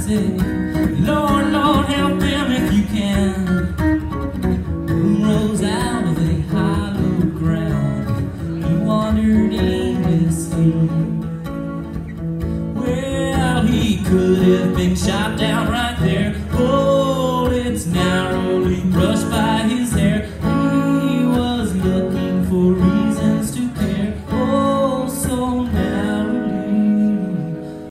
say, Lord, Lord, help him if you can. Moon rose out of the hollow ground. He wandered aimlessly. Well, he could have been shot down right there. Oh,